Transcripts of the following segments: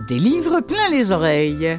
Des livres plein les oreilles.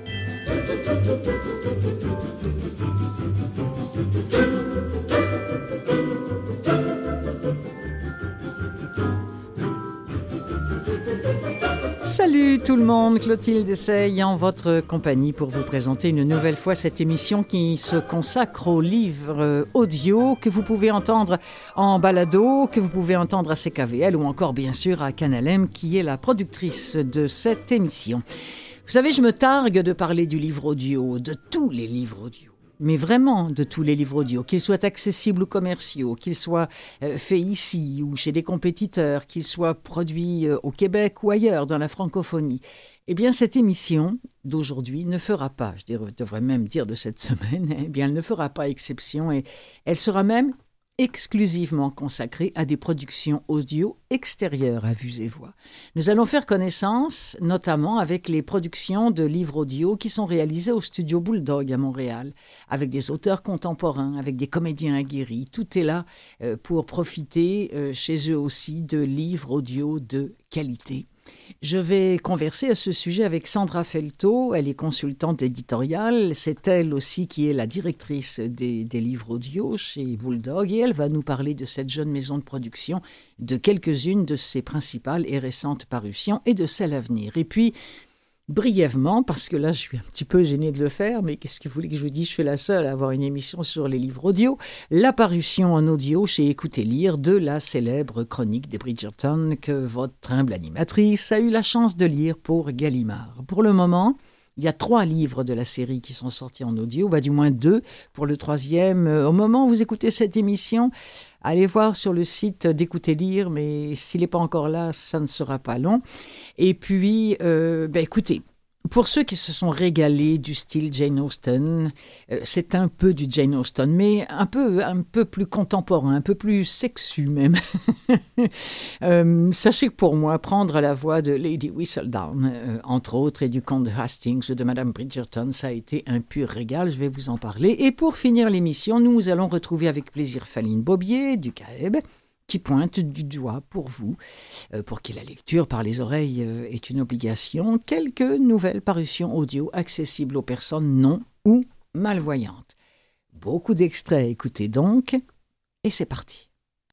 Salut tout le monde, Clotilde essaye en votre compagnie pour vous présenter une nouvelle fois cette émission qui se consacre aux livres audio que vous pouvez entendre en balado, que vous pouvez entendre à CKVL ou encore bien sûr à Canal M qui est la productrice de cette émission. Vous savez, je me targue de parler du livre audio, de tous les livres audio. Mais vraiment de tous les livres audio, qu'ils soient accessibles ou commerciaux, qu'ils soient faits ici ou chez des compétiteurs, qu'ils soient produits au Québec ou ailleurs dans la francophonie. Eh bien, cette émission d'aujourd'hui ne fera pas, je devrais même dire de cette semaine, eh bien, elle ne fera pas exception et elle sera même exclusivement consacrée à des productions audio extérieures à vue et voix. Nous allons faire connaissance notamment avec les productions de livres audio qui sont réalisées au studio Bulldog à Montréal, avec des auteurs contemporains, avec des comédiens aguerris. Tout est là pour profiter chez eux aussi de livres audio de qualité. Je vais converser à ce sujet avec Sandra Felto, elle est consultante éditoriale, c'est elle aussi qui est la directrice des livres audio chez Bulldog et elle va nous parler de cette jeune maison de production, de quelques-unes de ses principales et récentes parutions et de celles à venir. Et puis, brièvement, parce que là je suis un petit peu gênée de le faire, mais qu'est-ce que vous voulez que je vous dise, je suis la seule à avoir une émission sur les livres audio, la parution en audio chez Écoutez Lire de la célèbre chronique des Bridgerton que votre humble animatrice a eu la chance de lire pour Gallimard. Pour le moment, il y a 3 livres de la série qui sont sortis en audio, du moins 2 pour le 3e. Au moment où vous écoutez cette émission, allez voir sur le site d'Écoutez Lire, mais s'il n'est pas encore là, ça ne sera pas long. Et puis, écoutez, pour ceux qui se sont régalés du style Jane Austen, c'est un peu du Jane Austen, mais un peu plus contemporain, un peu plus sexu même. Sachez que pour moi, prendre la voix de Lady Whistledown, entre autres, et du comte de Hastings ou de Madame Bridgerton, ça a été un pur régal, je vais vous en parler. Et pour finir l'émission, nous allons retrouver avec plaisir Faline Bobier du CAEB, qui pointe du doigt pour vous, pour qui la lecture par les oreilles est une obligation, quelques nouvelles parutions audio accessibles aux personnes non ou malvoyantes. Beaucoup d'extraits, écoutez donc, et c'est parti.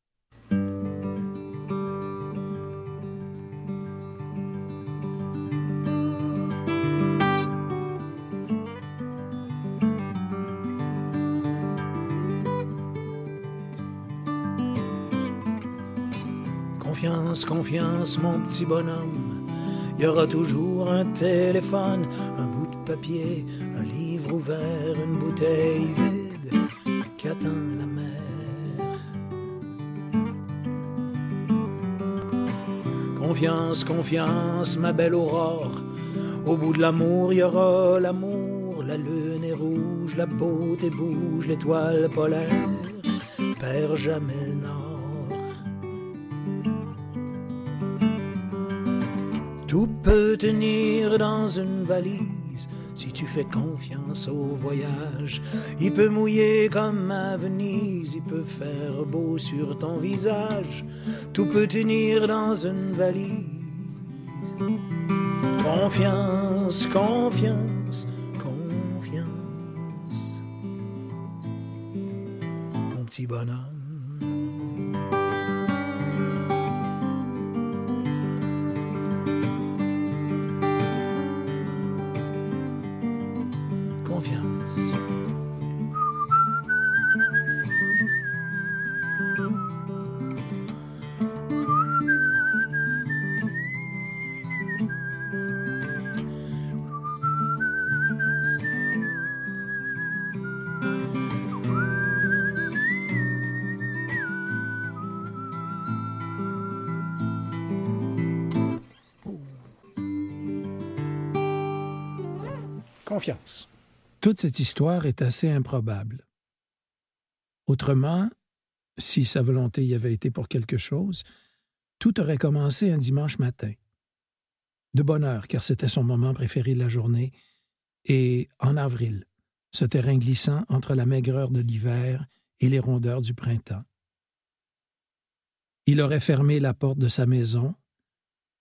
Confiance, confiance, mon petit bonhomme. Il y aura toujours un téléphone, un bout de papier, un livre ouvert, une bouteille vide qui attend la mer. Confiance, confiance, ma belle Aurore. Au bout de l'amour, il y aura l'amour. La lune est rouge, la beauté bouge, l'étoile polaire perd jamais le nord. Tout peut tenir dans une valise si tu fais confiance au voyage. Il peut mouiller comme à Venise, il peut faire beau sur ton visage. Tout peut tenir dans une valise. Confiance, confiance, confiance. Mon petit bonhomme. Confiance. Toute cette histoire est assez improbable. Autrement, si sa volonté y avait été pour quelque chose, tout aurait commencé un dimanche matin. De bonne heure, car c'était son moment préféré de la journée, et en avril, ce terrain glissant entre la maigreur de l'hiver et les rondeurs du printemps. Il aurait fermé la porte de sa maison,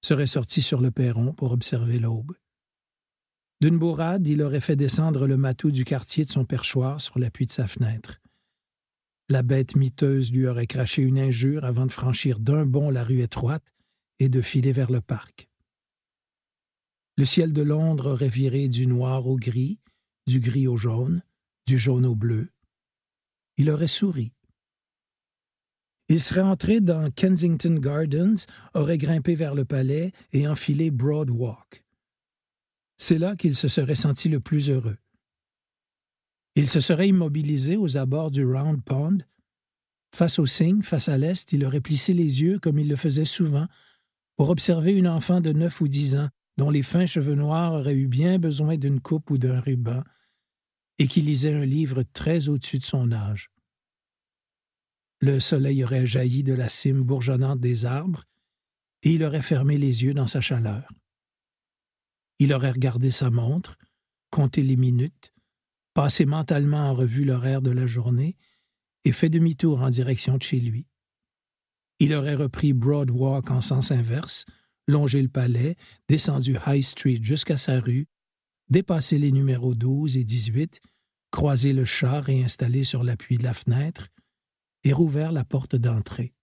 serait sorti sur le perron pour observer l'aube. D'une bourrade, il aurait fait descendre le matou du quartier de son perchoir sur l'appui de sa fenêtre. La bête miteuse lui aurait craché une injure avant de franchir d'un bond la rue étroite et de filer vers le parc. Le ciel de Londres aurait viré du noir au gris, du gris au jaune, du jaune au bleu. Il aurait souri. Il serait entré dans Kensington Gardens, aurait grimpé vers le palais et enfilé Broad Walk. C'est là qu'il se serait senti le plus heureux. Il se serait immobilisé aux abords du Round Pond. Face au cygne, face à l'est, il aurait plissé les yeux comme il le faisait souvent pour observer une enfant de 9 ou 10 ans dont les fins cheveux noirs auraient eu bien besoin d'une coupe ou d'un ruban et qui lisait un livre très au-dessus de son âge. Le soleil aurait jailli de la cime bourgeonnante des arbres et il aurait fermé les yeux dans sa chaleur. Il aurait regardé sa montre, compté les minutes, passé mentalement en revue l'horaire de la journée et fait demi-tour en direction de chez lui. Il aurait repris Broad Walk en sens inverse, longé le palais, descendu High Street jusqu'à sa rue, dépassé les numéros 12 et 18, croisé le char et installé sur l'appui de la fenêtre, et rouvert la porte d'entrée.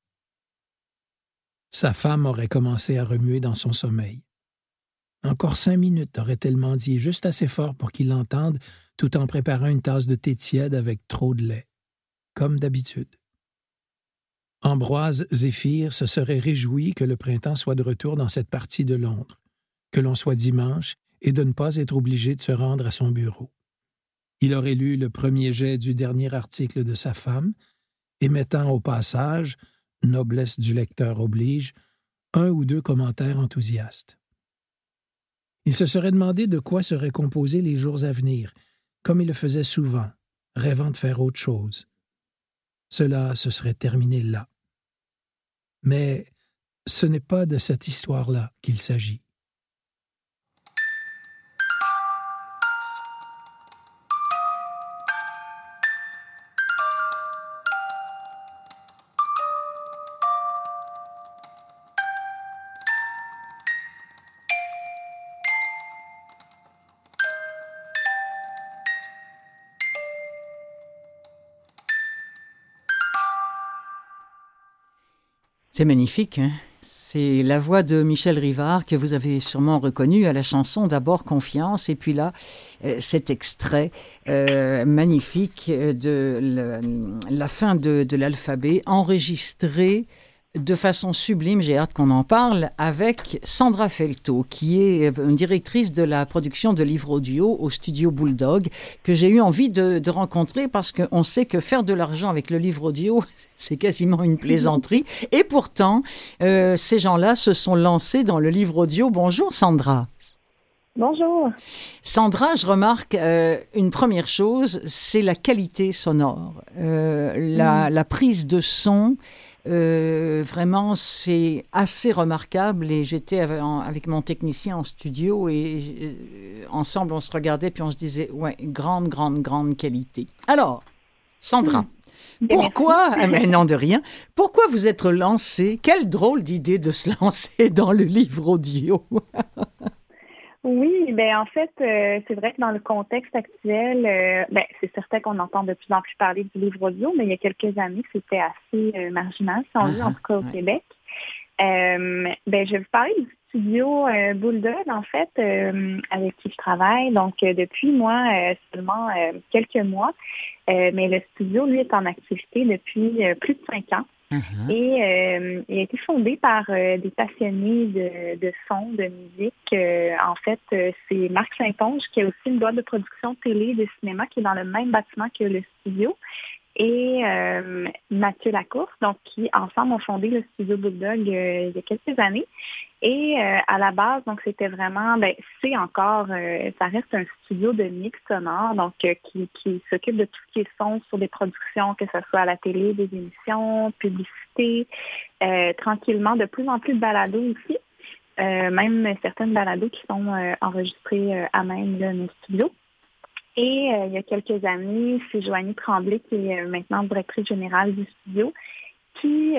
Sa femme aurait commencé à remuer dans son sommeil. Encore 5 minutes, aurait-elle mendié juste assez fort pour qu'il l'entende, tout en préparant une tasse de thé tiède avec trop de lait, comme d'habitude. Ambroise Zéphir se serait réjoui que le printemps soit de retour dans cette partie de Londres, que l'on soit dimanche et de ne pas être obligé de se rendre à son bureau. Il aurait lu le premier jet du dernier article de sa femme, émettant au passage, noblesse du lecteur oblige, 1 ou 2 commentaires enthousiastes. Il se serait demandé de quoi seraient composés les jours à venir, comme il le faisait souvent, rêvant de faire autre chose. Cela se serait terminé là. Mais ce n'est pas de cette histoire-là qu'il s'agit. C'est magnifique, hein? C'est la voix de Michel Rivard que vous avez sûrement reconnue à la chanson D'abord Confiance. Et puis là, cet extrait magnifique de la fin de l'alphabet, enregistré de façon sublime, j'ai hâte qu'on en parle, avec Sandra Felto, qui est une directrice de la production de livres audio au studio Bulldog, que j'ai eu envie de rencontrer parce qu'on sait que faire de l'argent avec le livre audio, c'est quasiment une plaisanterie. Et pourtant, ces gens-là se sont lancés dans le livre audio. Bonjour Sandra. Bonjour. Sandra, je remarque une première chose, c'est la qualité sonore, la prise de son. Vraiment, c'est assez remarquable et j'étais avec mon technicien en studio et ensemble, on se regardait puis on se disait, ouais, grande qualité. Alors, Sandra, pourquoi, mais non de rien, pourquoi vous êtes lancée? Quelle drôle d'idée de se lancer dans le livre audio. Oui, en fait, c'est vrai que dans le contexte actuel, c'est certain qu'on entend de plus en plus parler du livre audio, mais il y a quelques années, c'était assez marginal, si on veut, en tout cas au Québec. Je vais vous parler du studio Bulldog, en fait, avec qui je travaille. Donc, depuis seulement quelques mois, mais le studio, lui, est en activité depuis plus de 5 ans. Et il a été fondé par des passionnés de son, de musique. En fait, c'est Marc Saint-Onge qui a aussi une boîte de production télé et de cinéma qui est dans le même bâtiment que le studio. Et Mathieu Lacourse, donc qui ensemble ont fondé le studio Bulldog il y a quelques années. Et à la base, donc c'était vraiment, c'est encore, ça reste un studio de mix sonore, donc qui s'occupe de tout ce qui est son sur des productions, que ce soit à la télé, des émissions, publicité, tranquillement, de plus en plus de balados aussi, même certaines balados qui sont enregistrées à même là, nos studios. Et il y a quelques années, c'est Joanie Tremblay, qui est maintenant directrice générale du studio, qui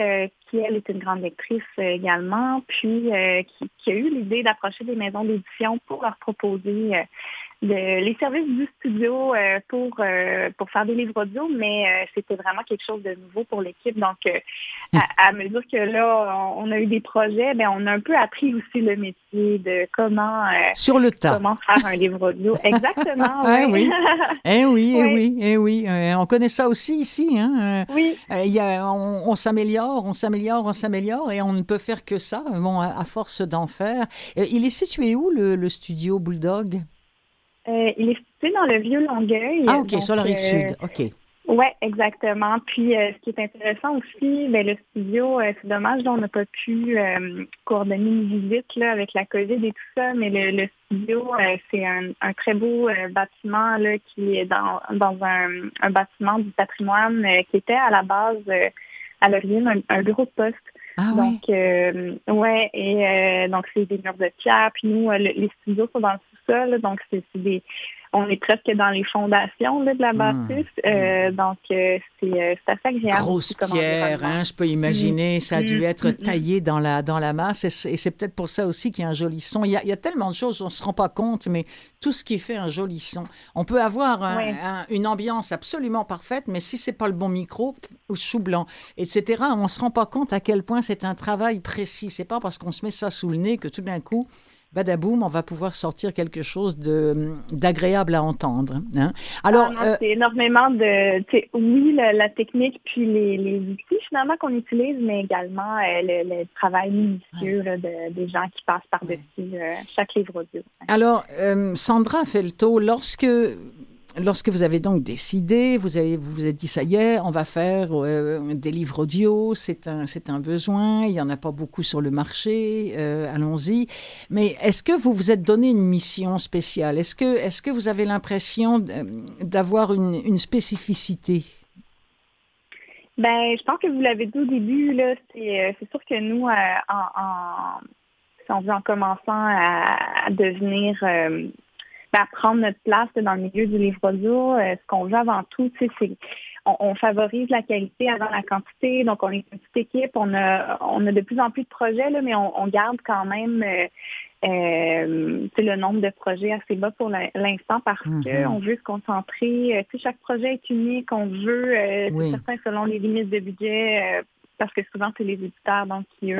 qui, elle, est une grande lectrice également, puis qui a eu l'idée d'approcher des maisons d'édition pour leur proposer les services du studio pour faire des livres audio, mais c'était vraiment quelque chose de nouveau pour l'équipe. Donc, à mesure que là, on a eu des projets, ben on a un peu appris aussi le métier de comment sur le tas. Comment faire un livre audio. Exactement. Oui. Oui. Oui. On connaît ça aussi ici. Hein? Oui. On s'améliore et on ne peut faire que ça. Bon, à force d'en faire. Il est situé où le studio Bulldog? Il est situé dans le Vieux-Longueuil. Ah, OK, donc, sur la rive sud. OK. Oui, exactement. Puis, ce qui est intéressant aussi, le studio, c'est dommage, on n'a pas pu coordonner une visite là, avec la COVID et tout ça, mais le studio, c'est un très beau bâtiment là, qui est dans un bâtiment du patrimoine qui était à la base, à l'origine, un bureau de poste. Ah, donc, donc c'est des murs de pierre. Puis nous, les studios sont dans le sous-sol, donc on est presque dans les fondations là, de la bâtisse. Donc, c'est assez agréable. Grosse pierre, hein, je peux imaginer. Ça a dû être taillé dans la masse. Et c'est peut-être pour ça aussi qu'il y a un joli son. Il y a tellement de choses, on ne se rend pas compte, mais tout ce qui fait un joli son. On peut avoir une ambiance absolument parfaite, mais si ce n'est pas le bon micro, ou chou blanc, etc., on ne se rend pas compte à quel point c'est un travail précis. Ce n'est pas parce qu'on se met ça sous le nez que tout d'un coup, badaboum, on va pouvoir sortir quelque chose d'agréable à entendre. Hein? Alors, c'est énormément de... Oui, la technique, puis les outils finalement qu'on utilise, mais également le travail minutieux là, des gens qui passent par-dessus chaque livre audio. Alors, Sandra Felto, lorsque vous avez donc décidé, vous vous êtes dit, ça y est, on va faire des livres audio, c'est un besoin, il n'y en a pas beaucoup sur le marché, allons-y. Mais est-ce que vous vous êtes donné une mission spéciale? Est-ce que vous avez l'impression d'avoir une spécificité? Je pense que vous l'avez dit au début, là, c'est sûr que nous, si on veut, en commençant à devenir... à prendre notre place dans le milieu du livre audio, ce qu'on veut avant tout, c'est on favorise la qualité avant la quantité. Donc, on est une petite équipe, on a de plus en plus de projets, là, mais on garde quand même le nombre de projets assez bas pour l'instant parce qu'on veut se concentrer. Chaque projet est unique, on veut, c'est certain, selon les limites de budget, parce que souvent, c'est les éditeurs donc, qui,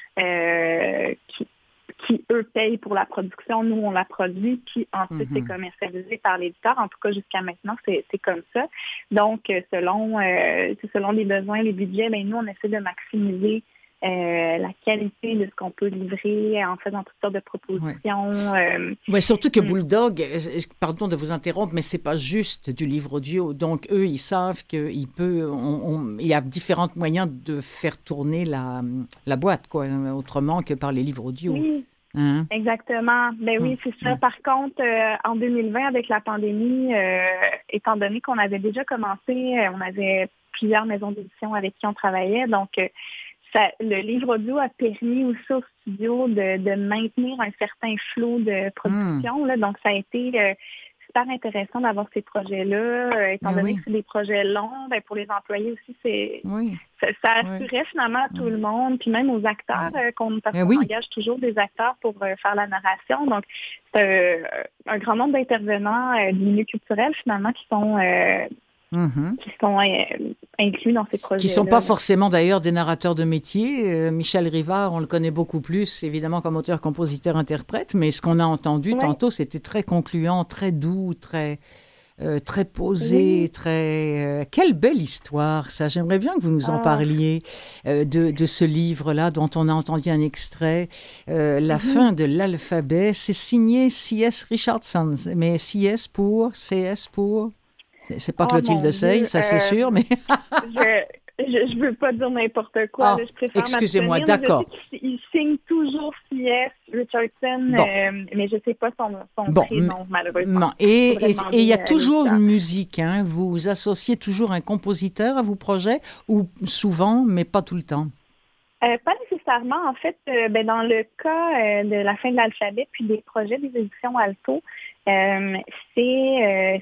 eux, payent pour la production. Nous, on la produit, puis ensuite, c'est commercialisé par l'éditeur. En tout cas, jusqu'à maintenant, c'est comme ça. Donc, selon les besoins, les budgets, nous, on essaie de maximiser la qualité de ce qu'on peut livrer en faisant toutes sortes de propositions. Oui, surtout que Bulldog, pardon de vous interrompre, mais c'est pas juste du livre audio. Donc, eux, ils savent qu'il y a différents moyens de faire tourner la boîte, quoi, autrement que par les livres audio. Oui. Hein? Exactement. Oui, c'est ça. Par contre, en 2020, avec la pandémie, étant donné qu'on avait déjà commencé, on avait plusieurs maisons d'édition avec qui on travaillait, donc le livre audio a permis aussi au studio de maintenir un certain flot de production. Là, donc, ça a été super intéressant d'avoir ces projets-là. Étant donné que c'est des projets longs, pour les employés aussi, ça assurait finalement à tout le monde, puis même aux acteurs, parce qu'on engage toujours des acteurs pour faire la narration. Donc, c'est un grand nombre d'intervenants du milieu culturel finalement qui sont inclus dans ces projets. Qui ne sont pas forcément d'ailleurs des narrateurs de métier. Michel Rivard, on le connaît beaucoup plus, évidemment, comme auteur, compositeur, interprète, mais ce qu'on a entendu tantôt, c'était très concluant, très doux, très posé, très... Quelle belle histoire, ça. J'aimerais bien que vous nous en parliez de ce livre-là, dont on a entendu un extrait. La fin de l'alphabet, c'est signé C.S. Richardson, mais CS pour... C'est pas Clotilde Sey, ça c'est sûr, mais... je veux pas dire n'importe quoi. Je préfère excusez-moi, d'accord. Il signe toujours C.S. Richardson, mais je sais pas son prénom, malheureusement. Et il y a toujours une musique, hein? Vous associez toujours un compositeur à vos projets, ou souvent, mais pas tout le temps? Pas nécessairement. En fait, dans le cas de la fin de l'alphabet, puis des projets des éditions Alto, c'est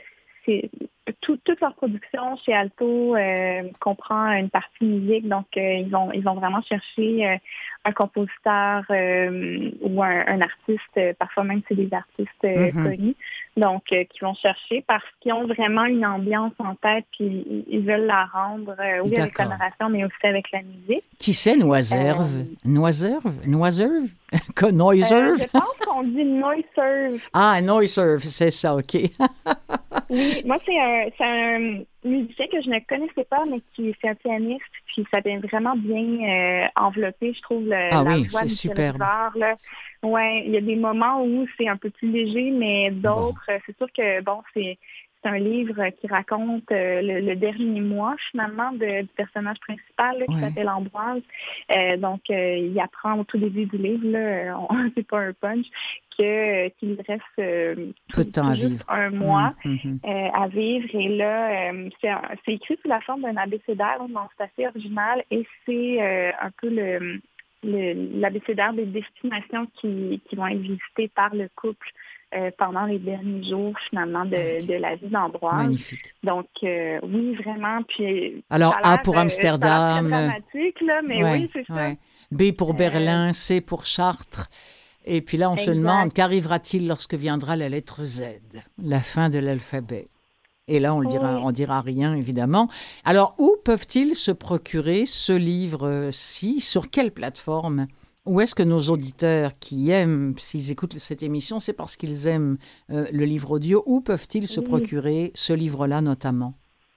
toute leur production chez Alto comprend une partie musique, donc ils vont vraiment chercher un compositeur ou un artiste, parfois même c'est des artistes connus, donc qui vont chercher parce qu'ils ont vraiment une ambiance en tête, puis ils veulent la rendre, oui, avec la narration, mais aussi avec la musique. Qui c'est Noiserve? Noiserve? Noiserve? Je pense qu'on dit Noiserve. Ah, Noiserve, c'est ça, OK. Oui, moi, c'est un musicien que je ne connaissais pas, mais qui c'est un pianiste, puis ça vient vraiment bien envelopper, je trouve, la voix du superbe. Ouais, il y a des moments où c'est un peu plus léger, mais d'autres, c'est sûr que, c'est un livre qui raconte le dernier mois, finalement, du personnage principal qui s'appelle Ambroise. Donc, il apprend au tout début du livre, là, c'est pas un punch, qu'il reste peu de temps à vivre. Un mois à vivre. Et là, c'est écrit sous la forme d'un abécédaire, donc c'est assez original. Et c'est un peu l'abécédaire des destinations qui vont être visitées par le couple pendant les derniers jours, finalement, de la vie d'Ambroise. Magnifique. Donc, oui, vraiment. Puis, alors, A pour Amsterdam. C'est dramatique, là, mais oui, c'est ça. B pour Berlin, C pour Chartres. Et puis là, on se demande, qu'arrivera-t-il lorsque viendra la lettre Z, la fin de l'alphabet? Et là, on dira rien, évidemment. Alors, où peuvent-ils se procurer ce livre-ci? Sur quelle plateforme? Où est-ce que nos auditeurs qui aiment, s'ils écoutent cette émission, c'est parce qu'ils aiment le livre audio. Où peuvent-ils se procurer ce livre-là, notamment?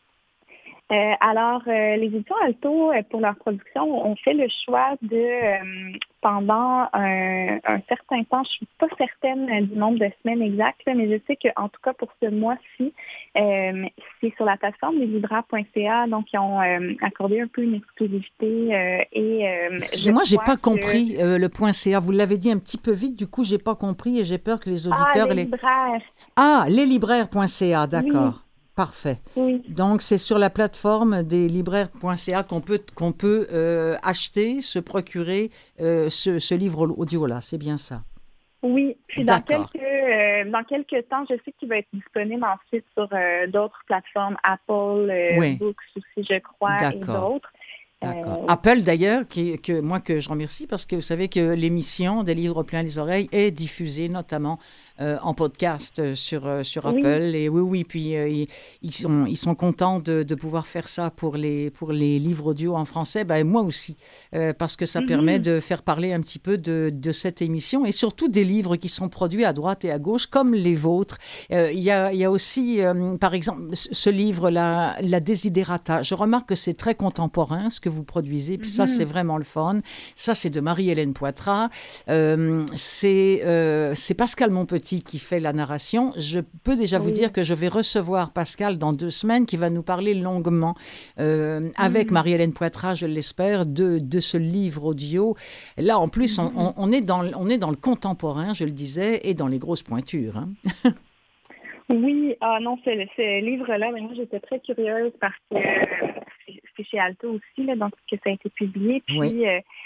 Alors, les éditions Alto, pour leur production, ont fait le choix de, pendant un certain temps, je suis pas certaine du nombre de semaines exactes, mais je sais qu'en tout cas pour ce mois-ci, c'est sur la plateforme leslibraires.ca, donc ils ont accordé un peu une exclusivité. Excusez-moi, j'ai pas compris le .ca. Vous l'avez dit un petit peu vite, du coup, j'ai pas compris et j'ai peur que les auditeurs... les libraires. Ah, leslibraires.ca, d'accord. Oui. Parfait. Oui. Donc, c'est sur la plateforme des libraires.ca qu'on peut acheter, se procurer ce livre audio-là. C'est bien ça? Oui. Puis dans quelques temps, je sais qu'il va être disponible ensuite sur d'autres plateformes, Apple Books aussi, je crois, et d'autres. D'accord. Apple, d'ailleurs, que je remercie parce que vous savez que l'émission des livres plein les oreilles est diffusée notamment en podcast sur Apple. Et oui, puis ils sont contents de pouvoir faire ça pour les livres audio en français. Ben, moi aussi, parce que ça permet de faire parler un petit peu de cette émission et surtout des livres qui sont produits à droite et à gauche, comme les vôtres. Il y a aussi, par exemple, ce livre-là, La Desiderata. Je remarque que c'est très contemporain, ce que vous produisez, puis ça, c'est vraiment le fun. Ça, c'est de Marie-Hélène Poitras. C'est Pascal Monpetit qui fait la narration. Je peux déjà vous dire que je vais recevoir Pascal dans 2 semaines, qui va nous parler longuement, avec Marie-Hélène Poitras, je l'espère, de ce livre audio. Là, en plus, on est dans le contemporain, je le disais, et dans les grosses pointures. Hein. Oui, non, ce livre-là, moi, j'étais très curieuse parce que c'est chez Alto aussi, là, donc que ça a été publié. Puis,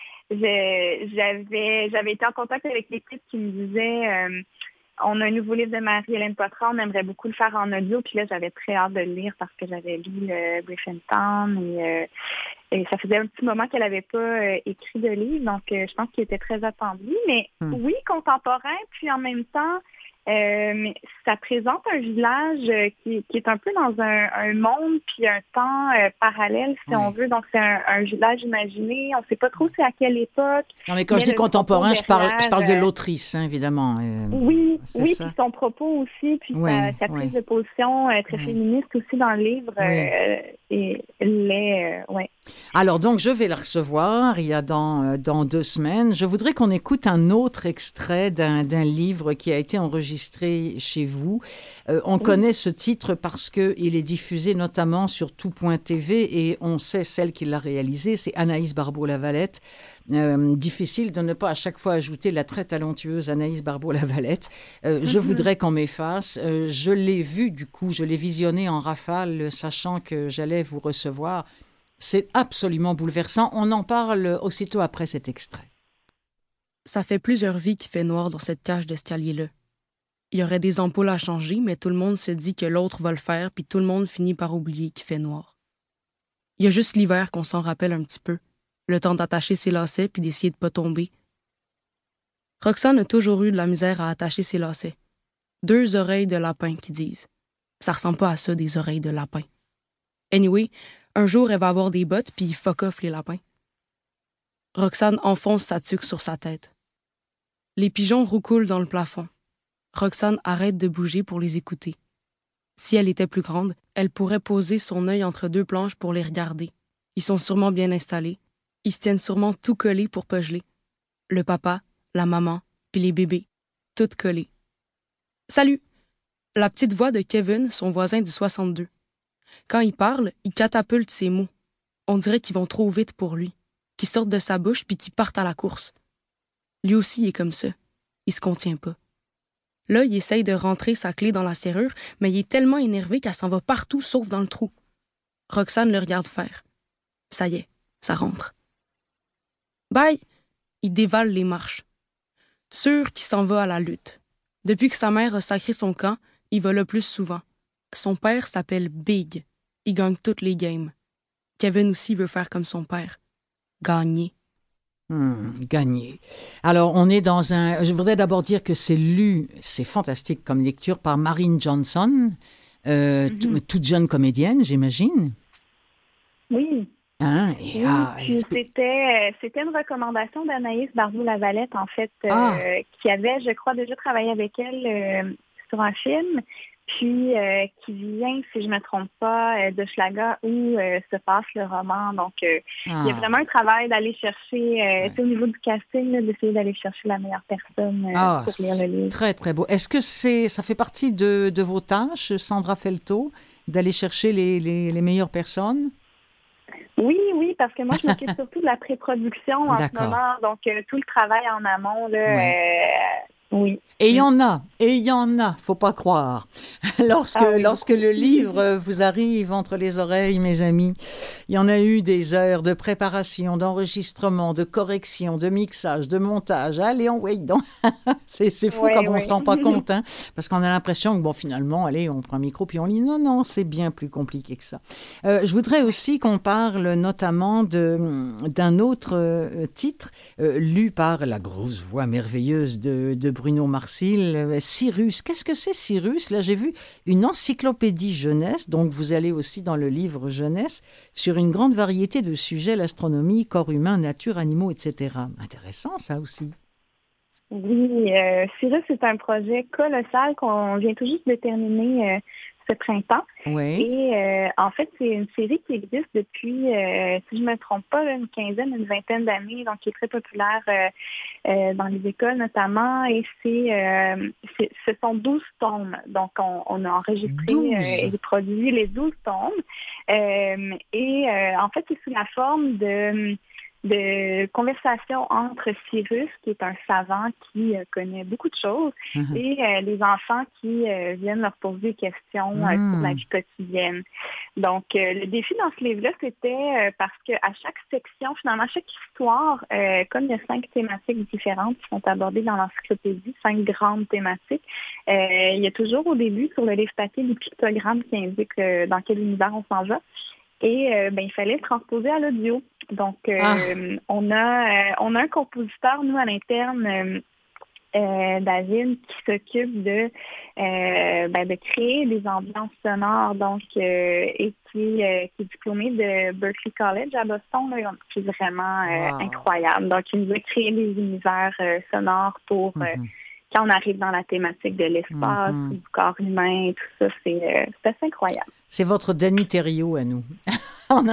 j'avais été en contact avec l'équipe qui me disait on a un nouveau livre de Marie-Hélène Poitras, on aimerait beaucoup le faire en audio. Puis là, j'avais très hâte de le lire parce que j'avais lu Griffintown et ça faisait un petit moment qu'elle n'avait pas écrit de livre. Donc, je pense qu'il était très attendu. Mais oui, contemporain, puis en même temps, ça présente un village qui est un peu dans un monde puis un temps parallèle, si on veut. Donc, c'est un village imaginé. On ne sait pas trop c'est à quelle époque. Non, mais quand je dis contemporain, je parle de l'autrice, hein, évidemment. Oui, puis son propos aussi, puis sa prise de position très féministe aussi dans le livre. Alors, donc, je vais la recevoir il y a dans 2 semaines. Je voudrais qu'on écoute un autre extrait d'un livre qui a été enregistré chez vous. On connaît ce titre parce qu'il est diffusé notamment sur tout.tv et on sait celle qui l'a réalisé, c'est Anaïs Barbeau-Lavalette. Difficile de ne pas à chaque fois ajouter la très talentueuse Anaïs Barbeau-Lavalette. Je voudrais qu'on m'efface. Je l'ai vu, du coup, je l'ai visionné en rafale, sachant que j'allais vous recevoir. C'est absolument bouleversant. On en parle aussitôt après cet extrait. Ça fait plusieurs vies qu'il fait noir dans cette cage d'escalier-là. Il y aurait des ampoules à changer, mais tout le monde se dit que l'autre va le faire, puis tout le monde finit par oublier qu'il fait noir. Il y a juste l'hiver qu'on s'en rappelle un petit peu, le temps d'attacher ses lacets puis d'essayer de pas tomber. Roxane a toujours eu de la misère à attacher ses lacets. 2 oreilles de lapin, qu'ils disent. Ça ressemble pas à ça, des oreilles de lapin. Anyway, un jour, elle va avoir des bottes puis fuck off les lapins. Roxane enfonce sa tuque sur sa tête. Les pigeons roucoulent dans le plafond. Roxane arrête de bouger pour les écouter. Si elle était plus grande, elle pourrait poser son œil entre 2 planches pour les regarder. Ils sont sûrement bien installés. Ils se tiennent sûrement tout collés pour pas geler. Le papa, la maman, puis les bébés, tout collés. « Salut! » La petite voix de Kevin, son voisin du 62. Quand il parle, il catapulte ses mots. On dirait qu'ils vont trop vite pour lui, qu'ils sortent de sa bouche puis qu'ils partent à la course. Lui aussi, il est comme ça. Il se contient pas. Là, il essaye de rentrer sa clé dans la serrure, mais il est tellement énervé qu'elle s'en va partout sauf dans le trou. Roxane le regarde faire. Ça y est, ça rentre. Bye! Il dévale les marches. Sûr qu'il s'en va à la lutte. Depuis que sa mère a sacré son camp, il va le plus souvent. Son père s'appelle Big. Il gagne toutes les games. Kevin aussi veut faire comme son père. Gagner. Gagner. Alors, on est dans un... Je voudrais d'abord dire que c'est fantastique comme lecture, par Marine Johnson, toute jeune comédienne, j'imagine. Oui. Hein? Puis c'était une recommandation d'Anaïs Barbeau-Lavalette, en fait, qui avait, je crois, déjà travaillé avec elle sur un film, puis qui vient, si je ne me trompe pas, de Schlaga, où se passe le roman. Donc, il y a vraiment un travail d'aller chercher, au niveau du casting, d'essayer d'aller chercher la meilleure personne pour lire le livre. Très, très beau. Est-ce que ça fait partie de vos tâches, Sandra Felto, d'aller chercher les meilleures personnes? Oui, parce que moi, je m'occupe surtout de la pré-production en ce moment. Donc, tout le travail en amont, là, oui. Et il y en a, faut pas croire. Lorsque le livre vous arrive entre les oreilles, mes amis, il y en a eu des heures de préparation, d'enregistrement, de correction, de mixage, de montage. Allez, on wait donc. C'est fou comme on se rend pas compte, hein, parce qu'on a l'impression que, finalement, allez, on prend un micro puis on lit. Non, c'est bien plus compliqué que ça. Je voudrais aussi qu'on parle notamment d'un autre titre, lu par la grosse voix merveilleuse de Bruno Marsil, Cyrus. Qu'est-ce que c'est, Cyrus? Là, j'ai vu une encyclopédie jeunesse, donc vous allez aussi dans le livre jeunesse, sur une grande variété de sujets, l'astronomie, corps humain, nature, animaux, etc. Intéressant, ça aussi. Oui, Cyrus, c'est un projet colossal qu'on vient tout juste de terminer ce printemps. Oui. Et en fait, c'est une série qui existe depuis, si je ne me trompe pas, une vingtaine d'années, donc qui est très populaire dans les écoles notamment. Et ce sont 12 tomes. Donc, on a enregistré et produit les 12 tomes. En fait, c'est sous la forme de conversation entre Cyrus, qui est un savant qui connaît beaucoup de choses, et les enfants qui viennent leur poser des questions sur la vie quotidienne. Donc, le défi dans ce livre-là, c'était parce qu'à chaque section, finalement, chaque histoire, comme il y a 5 thématiques différentes qui sont abordées dans l'encyclopédie, 5 grandes thématiques, il y a toujours au début, sur le livre papier, des pictogrammes qui indiquent dans quel univers on s'en va. Et il fallait transposer à l'audio. Donc, on a un compositeur, nous, à l'interne, David, qui s'occupe de créer des ambiances sonores, donc, et qui est diplômé de Berklee College à Boston, là, qui est vraiment incroyable. Donc, il nous a créé des univers sonores pour... quand on arrive dans la thématique de l'espace, du corps humain, tout ça, c'est assez incroyable. C'est votre Danny Thériault à nous. On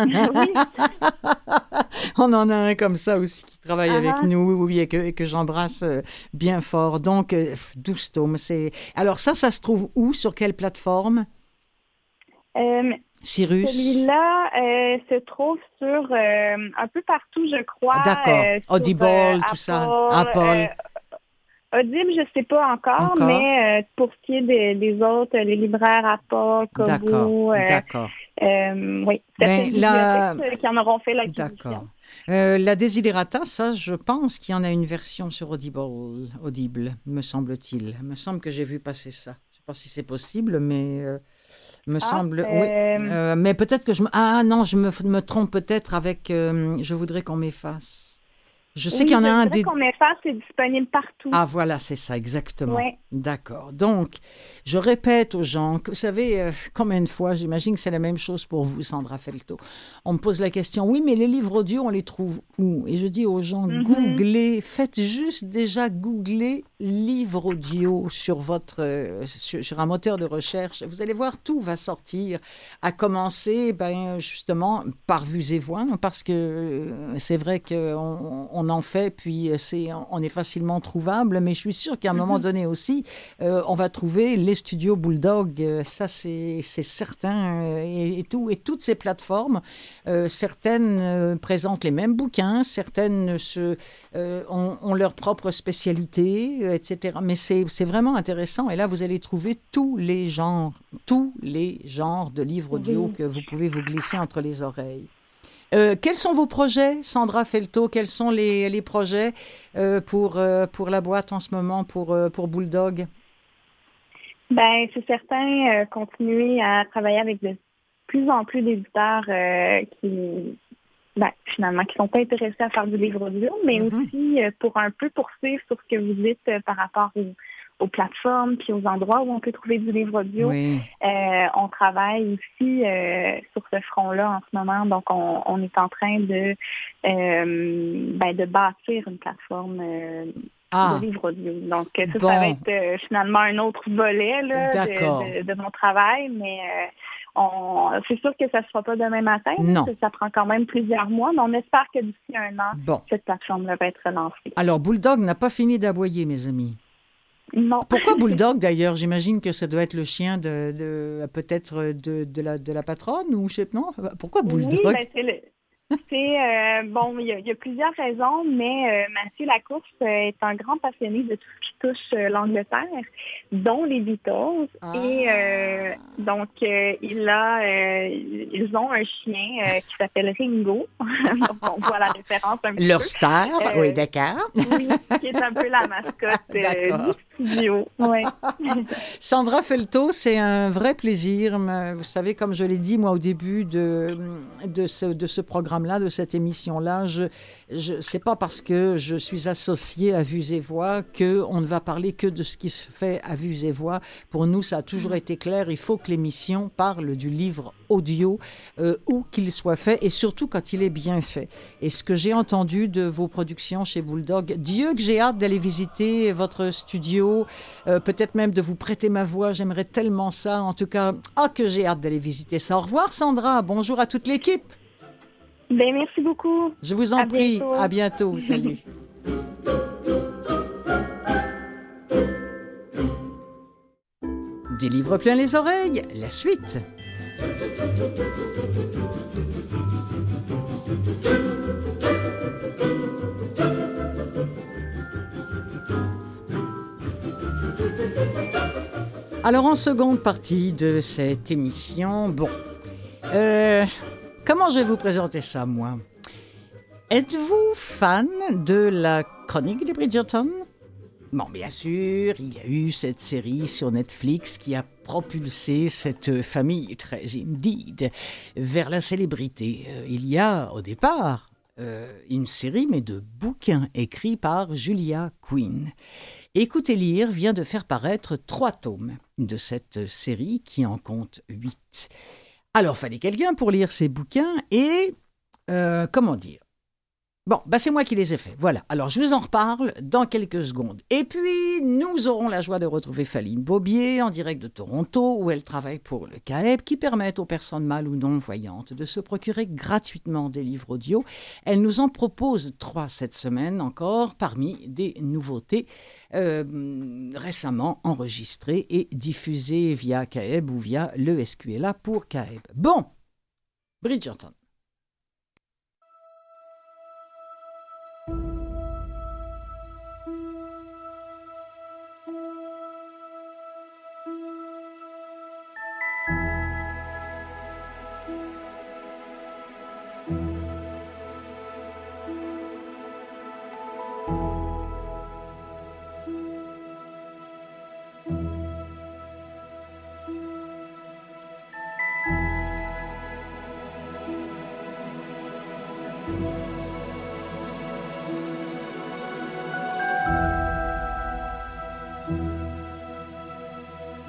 en a un comme ça aussi qui travaille avec nous, et que j'embrasse bien fort. Donc, 12 tomes. Alors ça se trouve où? Sur quelle plateforme? Cyrus? Celui-là se trouve sur un peu partout, je crois. D'accord. Audible, Apple, tout ça. Apple. Audible, je ne sais pas encore, mais pour ce qui est des autres, les libraires Apple, Kobo, D'accord. oui, c'est une bibliothèque qui en auront fait l'acquisition. D'accord. La Desiderata, ça, je pense qu'il y en a une version sur Audible, me semble-t-il. Il me semble que j'ai vu passer ça. Je ne sais pas si c'est possible, mais me semble... Oui. Mais peut-être que je... Ah non, je me trompe peut-être avec Je voudrais qu'on m'efface. Je sais qu'il y en a un des... qu'on m'efface, c'est disponible partout. Ah voilà, c'est ça, exactement. Ouais. D'accord. Donc, je répète aux gens, que, vous savez, combien de fois, j'imagine que c'est la même chose pour vous, Sandra Felto. On me pose la question, oui, mais les livres audio, on les trouve où? Et je dis aux gens, googlez, faites juste déjà googler livre audio sur sur un moteur de recherche. Vous allez voir, tout va sortir, à commencer, justement, par Vues et Voix, parce que c'est vrai qu'on en fait, puis on est facilement trouvable, mais je suis sûre qu'à un moment donné aussi, on va trouver les studios Bulldog, ça c'est certain, et toutes ces plateformes, certaines présentent les mêmes bouquins, certaines ont leur propre spécialité, etc. Mais c'est vraiment intéressant, et là vous allez trouver tous les genres de livres audio que vous pouvez vous glisser entre les oreilles. Quels sont vos projets, Sandra Felto? Quels sont les projets pour la boîte en ce moment, pour Bulldog? C'est certain, continuer à travailler avec de plus en plus d'éditeurs qui sont intéressés à faire du livre audio, mais aussi pour un peu poursuivre sur ce que vous dites par rapport aux plateformes puis aux endroits où on peut trouver du livre audio. Oui. On travaille aussi sur ce front-là en ce moment. Donc, on est en train de bâtir une plateforme de livre audio. Donc, ça va être finalement un autre volet là, de mon travail, mais c'est sûr que ça ne se fera pas demain matin. Non. Ça prend quand même plusieurs mois, mais on espère que d'ici un an, cette plateforme-là va être lancée. Alors, Bulldog n'a pas fini d'aboyer, mes amis. Non. Pourquoi Bulldog, d'ailleurs? J'imagine que ça doit être le chien peut-être de la patronne, ou je sais pas, non? Pourquoi Bulldog? Oui, il y a plusieurs raisons, mais Mathieu Lacourse est un grand passionné de tout ce qui touche l'Angleterre, dont les Beatles. Et donc, ils ont un chien qui s'appelle Ringo. Donc, on voit la référence un petit Leur peu. star, oui, d'accord. Oui, qui est un peu la mascotte du studio. Ouais. Sandra Felto, c'est un vrai plaisir. Vous savez, comme je l'ai dit, moi, au début de ce programme-là, de cette émission-là, c'est pas parce que je suis associée à Vues et Voix qu'on ne va parler que de ce qui se fait à Vues et Voix. Pour nous, ça a toujours été clair. Il faut que l'émission parle du livre audio, où qu'il soit fait, et surtout quand il est bien fait. Et ce que j'ai entendu de vos productions chez Bulldog, Dieu que j'ai hâte d'aller visiter votre studio, peut-être même de vous prêter ma voix. J'aimerais tellement ça. En tout cas, que j'ai hâte d'aller visiter ça. Au revoir, Sandra. Bonjour à toute l'équipe. Merci beaucoup. Je vous en prie. Bientôt. À bientôt. Salut. Des livres plein les oreilles. La suite. Alors, en seconde partie de cette émission, comment je vais vous présenter ça, moi? Êtes-vous fan de la chronique de Bridgerton? Bon, bien sûr, il y a eu cette série sur Netflix qui a propulsé cette famille très Indeed vers la célébrité. Il y a, au départ, une série, mais de bouquins écrits par Julia Quinn. Écoutez lire vient de faire paraître 3 tomes de cette série qui en compte 8. Alors, fallait quelqu'un pour lire ces bouquins et, comment dire? Bon, c'est moi qui les ai faits. Voilà. Alors, je vous en reparle dans quelques secondes. Et puis, nous aurons la joie de retrouver Faline Bobier en direct de Toronto, où elle travaille pour le CAEB, qui permet aux personnes mâles ou non-voyantes de se procurer gratuitement des livres audio. Elle nous en propose 3 cette semaine encore, parmi des nouveautés récemment enregistrées et diffusées via CAEB ou via le SQLA pour CAEB. Bon, Bridgerton.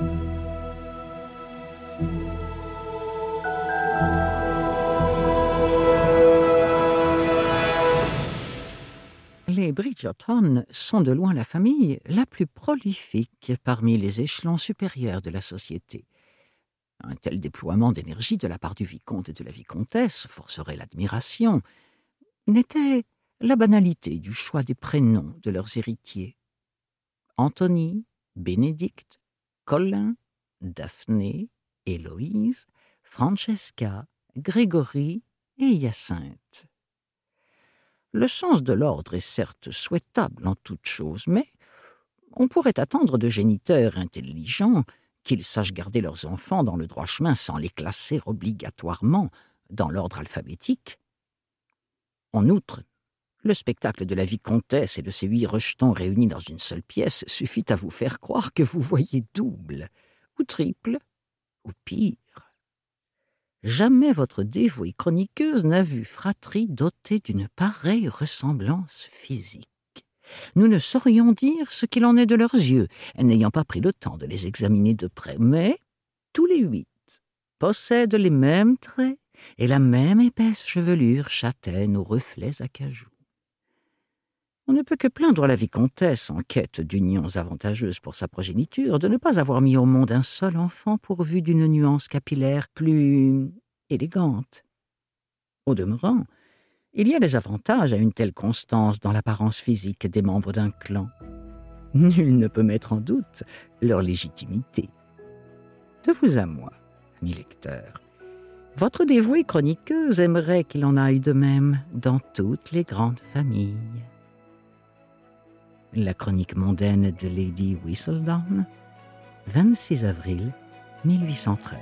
Les Bridgerton sont de loin la famille la plus prolifique parmi les échelons supérieurs de la société. Un tel déploiement d'énergie de la part du vicomte et de la vicomtesse forcerait l'admiration. N'était la banalité du choix des prénoms de leurs héritiers. Anthony, Bénédicte, Colin, Daphné, Héloïse, Francesca, Grégory et Hyacinthe. Le sens de l'ordre est certes souhaitable en toute chose, mais on pourrait attendre de géniteurs intelligents qu'ils sachent garder leurs enfants dans le droit chemin sans les classer obligatoirement dans l'ordre alphabétique. En outre, le spectacle de la vicomtesse et de ses 8 rejetons réunis dans une seule pièce suffit à vous faire croire que vous voyez double, ou triple, ou pire. Jamais votre dévouée chroniqueuse n'a vu fratrie dotée d'une pareille ressemblance physique. Nous ne saurions dire ce qu'il en est de leurs yeux, n'ayant pas pris le temps de les examiner de près, mais tous les 8 possèdent les mêmes traits et la même épaisse chevelure châtaine aux reflets acajou. On ne peut que plaindre la vicomtesse, en quête d'unions avantageuses pour sa progéniture, de ne pas avoir mis au monde un seul enfant pourvu d'une nuance capillaire plus élégante. Au demeurant, il y a des avantages à une telle constance dans l'apparence physique des membres d'un clan. Nul ne peut mettre en doute leur légitimité. De vous à moi, ami lecteur, votre dévouée chroniqueuse aimerait qu'il en aille de même dans toutes les grandes familles. La chronique mondaine de Lady Whistledown, 26 avril 1813.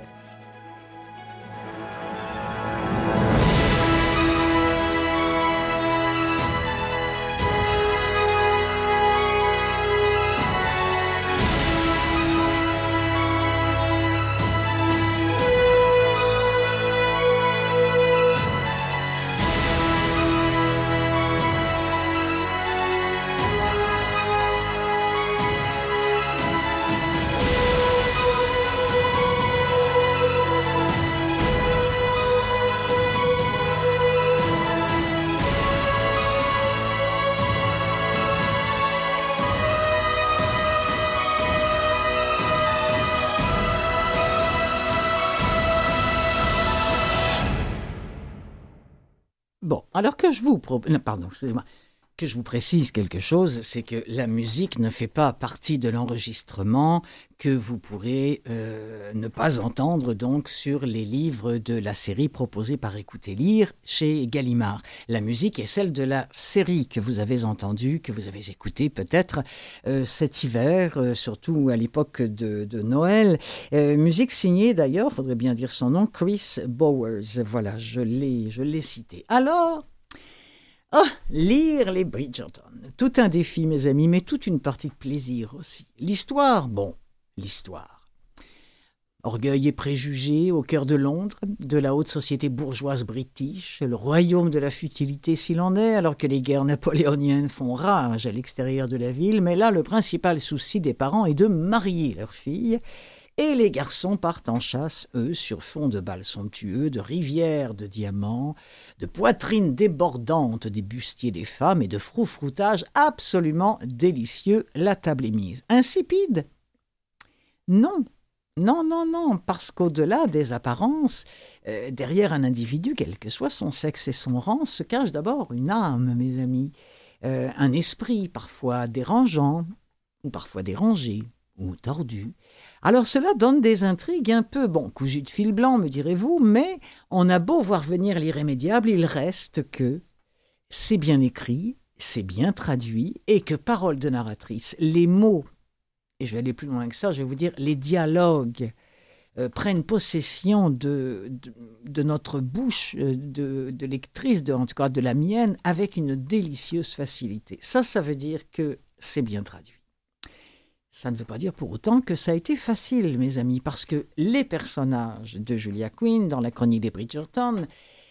Bon, alors que je vous que je vous précise quelque chose, c'est que la musique ne fait pas partie de l'enregistrement que vous pourrez ne pas entendre donc sur les livres de la série proposée par Écoutez Lire chez Gallimard. La musique est celle de la série que vous avez entendue, que vous avez écoutée peut-être cet hiver, surtout à l'époque de Noël. Musique signée d'ailleurs, il faudrait bien dire son nom, Chris Bowers. Voilà, je l'ai cité. Alors, lire les Bridgerton. Tout un défi, mes amis, mais toute une partie de plaisir aussi. L'histoire. Orgueil et préjugés au cœur de Londres, de la haute société bourgeoise british, le royaume de la futilité s'il en est, alors que les guerres napoléoniennes font rage à l'extérieur de la ville. Mais là, le principal souci des parents est de marier leur fille. Et les garçons partent en chasse, eux, sur fond de bals somptueux, de rivières de diamants, de poitrines débordantes des bustiers des femmes et de froufroutage absolument délicieux. La table est mise. Insipide ? Non, parce qu'au-delà des apparences, derrière un individu, quel que soit son sexe et son rang, se cache d'abord une âme, mes amis, un esprit parfois dérangeant, ou parfois dérangé, ou tordu. Alors cela donne des intrigues un peu, cousues de fil blanc, me direz-vous, mais on a beau voir venir l'irrémédiable, il reste que c'est bien écrit, c'est bien traduit, et que parole de narratrice, les mots, et je vais aller plus loin que ça, je vais vous dire, les dialogues prennent possession de notre bouche de lectrice, en tout cas de la mienne, avec une délicieuse facilité. Ça veut dire que c'est bien traduit. Ça ne veut pas dire pour autant que ça a été facile, mes amis, parce que les personnages de Julia Quinn dans la chronique des Bridgerton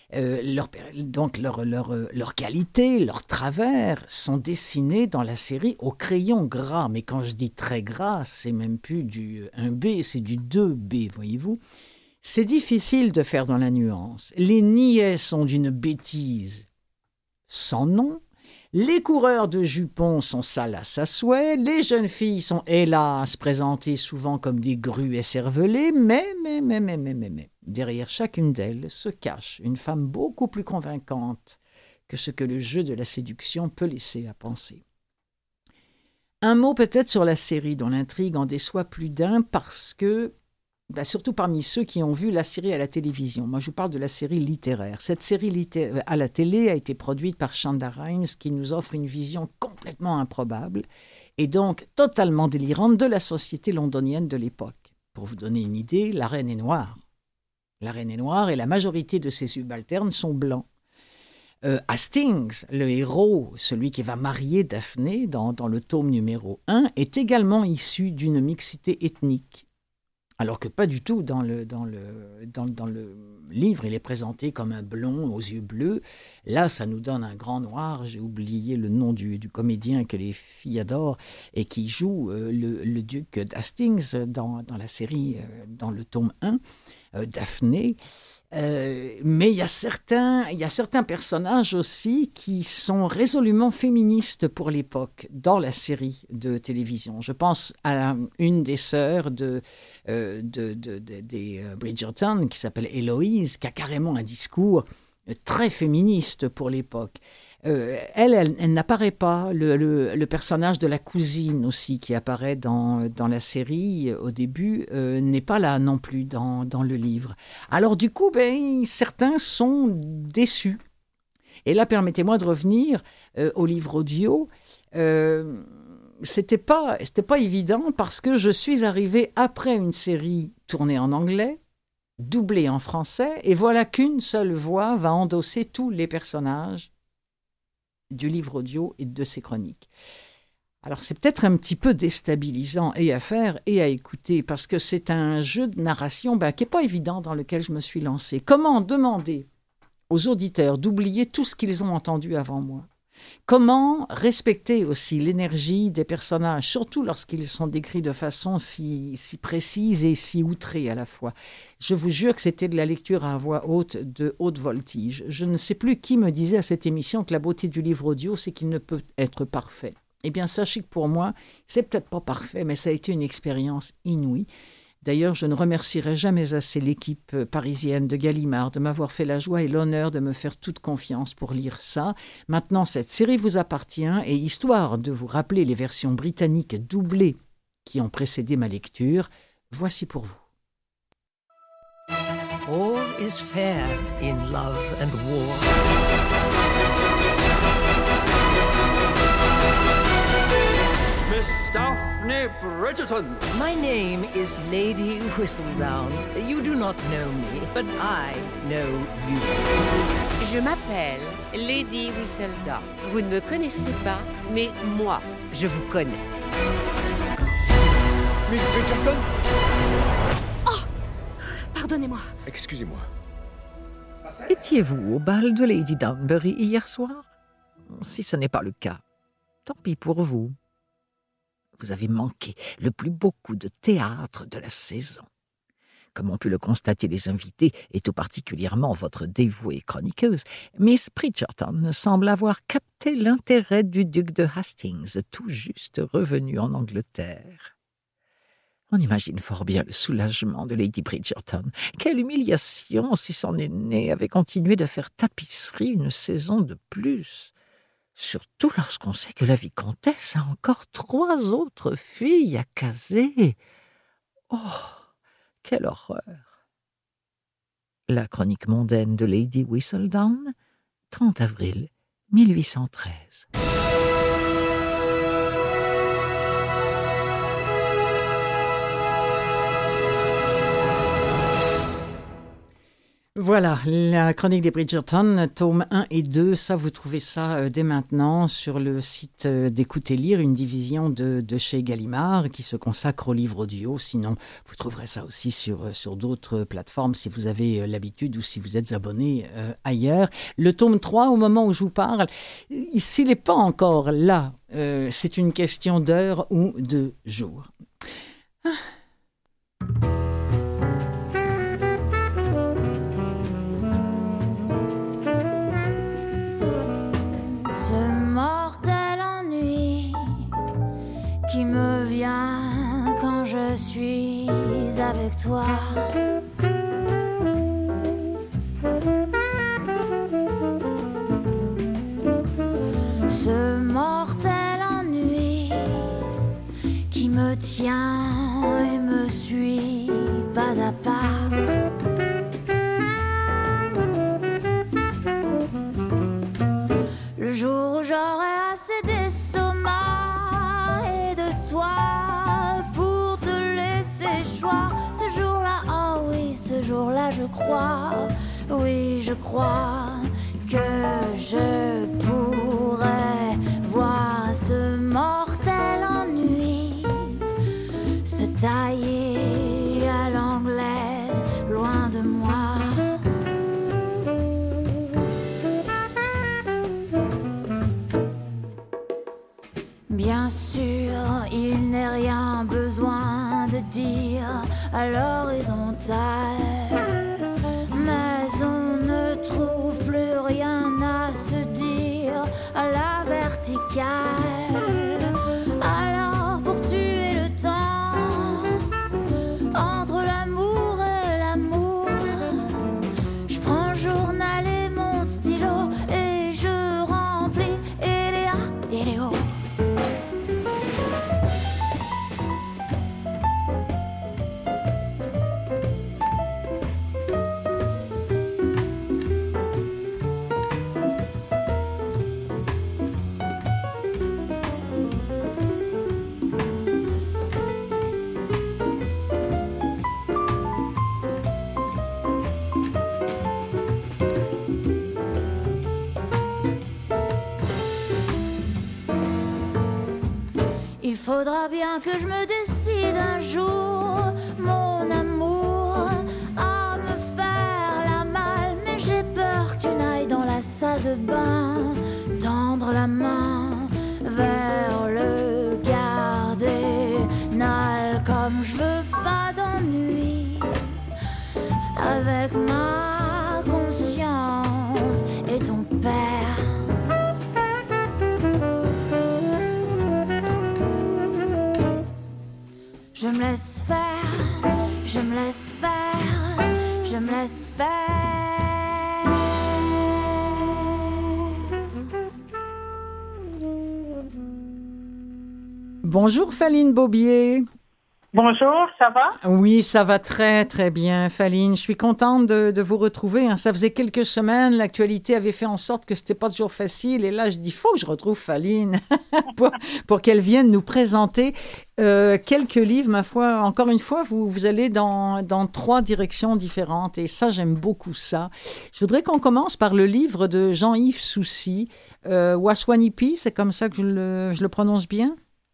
Leurs qualités, leurs travers sont dessinés dans la série au crayon gras. Mais quand je dis très gras, c'est même plus du 1B, c'est du 2B, voyez-vous. C'est difficile de faire dans la nuance. Les niais sont d'une bêtise sans nom. Les coureurs de jupons sont salaces à souhait. Les jeunes filles sont, hélas, présentées souvent comme des grues écervelées. Mais, derrière chacune d'elles se cache une femme beaucoup plus convaincante que ce que le jeu de la séduction peut laisser à penser. Un mot peut-être sur la série, dont l'intrigue en déçoit plus d'un parce que, surtout parmi ceux qui ont vu la série à la télévision. Moi, je vous parle de la série littéraire. Cette série à la télé a été produite par Shonda Rhimes, qui nous offre une vision complètement improbable et donc totalement délirante de la société londonienne de l'époque. Pour vous donner une idée, la reine est noire. La reine est noire et la majorité de ses subalternes sont blancs. Hastings, le héros, celui qui va marier Daphné dans le tome numéro 1, est également issu d'une mixité ethnique. Alors que pas du tout dans le livre, il est présenté comme un blond aux yeux bleus. Là, ça nous donne un grand noir. J'ai oublié le nom du comédien que les filles adorent et qui joue le duc d'Hastings dans la série, dans le tome 1, Daphné. Mais il y a certains personnages aussi qui sont résolument féministes pour l'époque dans la série de télévision. Je pense à une des sœurs des Bridgerton qui s'appelle Héloïse, qui a carrément un discours très féministe pour l'époque. Elle n'apparaît pas. Le personnage de la cousine aussi qui apparaît dans la série au début n'est pas là non plus dans le livre. Alors du coup, certains sont déçus. Et là, permettez-moi de revenir au livre audio. C'était pas évident parce que je suis arrivée après une série tournée en anglais, doublée en français, et voilà qu'une seule voix va endosser tous les personnages du livre audio et de ses chroniques. Alors c'est peut-être un petit peu déstabilisant et à faire et à écouter parce que c'est un jeu de narration qui n'est pas évident dans lequel je me suis lancée. Comment demander aux auditeurs d'oublier tout ce qu'ils ont entendu avant moi? Comment respecter aussi l'énergie des personnages, surtout lorsqu'ils sont décrits de façon si précise et si outrée à la fois. Je vous jure que c'était de la lecture à voix haute de haute voltige. Je ne sais plus qui me disait à cette émission que la beauté du livre audio, c'est qu'il ne peut être parfait. Eh bien, sachez que pour moi, c'est peut-être pas parfait, mais ça a été une expérience inouïe. D'ailleurs, je ne remercierai jamais assez l'équipe parisienne de Gallimard de m'avoir fait la joie et l'honneur de me faire toute confiance pour lire ça. Maintenant, cette série vous appartient et histoire de vous rappeler les versions britanniques doublées qui ont précédé ma lecture, voici pour vous. All is fair in love and war. Miss Daphne Bridgerton. My name is Lady Whistledown. You do not know me, but I know you. Je m'appelle Lady Whistledown. Vous ne me connaissez pas, mais moi, je vous connais. Miss Bridgerton. Oh! Pardonnez-moi. Excusez-moi. Étiez-vous au bal de Lady Danbury hier soir? Si ce n'est pas le cas, tant pis pour vous. Vous avez manqué le plus beau coup de théâtre de la saison. Comme ont pu le constater les invités, et tout particulièrement votre dévouée chroniqueuse, Miss Bridgerton semble avoir capté l'intérêt du duc de Hastings, tout juste revenu en Angleterre. On imagine fort bien le soulagement de Lady Bridgerton. Quelle humiliation si son aîné avait continué de faire tapisserie une saison de plus. Surtout lorsqu'on sait que la vicomtesse a encore 3 autres filles à caser. Oh, quelle horreur! La chronique mondaine de Lady Whistledown, 30 avril 1813. Voilà, la chronique des Bridgerton, tome 1 et 2, ça vous trouvez ça dès maintenant sur le site d'Écoute et Lire, une division de chez Gallimard qui se consacre aux livres audio. Sinon, vous trouverez ça aussi sur d'autres plateformes si vous avez l'habitude ou si vous êtes abonné ailleurs. Le tome 3, au moment où je vous parle, s'il n'est pas encore là, c'est une question d'heure ou de jours. Qui me vient quand je suis avec toi. Ce mortel ennui qui me tient et me suit pas à pas. Le jour où j'aurai assez d'estomac et de toi pour te laisser choir, ce jour-là, oh oui, ce jour-là, je crois, oui, je crois que je pourrais voir ce mortel ennui se tailler à l'anglaise, loin de moi. Bien sûr, il n'est rien besoin de dire à l'horizontale, mais on ne trouve plus rien à se dire à la verticale. Alors pour tuer le temps entre l'amour et l'amour, je prends le journal et mon stylo et je remplis Eléa, Eléo. Il faudra bien que je me décide un jour, mon amour, à me faire la malle. Mais j'ai peur que tu n'ailles dans la salle de bain, tendre la main vers le cardinal. Comme je veux pas d'ennui avec ma conscience et ton père. Je me laisse faire, je me laisse faire, je me laisse faire. Bonjour Faline Beaubier. Bonjour, ça va? Oui, ça va très, très bien, Faline. Je suis contente de vous retrouver. Hein. Ça faisait quelques semaines, l'actualité avait fait en sorte que c'était pas toujours facile. Et là, je dis, il faut que je retrouve Faline pour qu'elle vienne nous présenter quelques livres. Ma foi, encore une fois, vous allez dans 3 directions différentes. Et ça, j'aime beaucoup ça. Je voudrais qu'on commence par le livre de Jean-Yves Soucy, Waswanipi, c'est comme ça que je le prononce bien?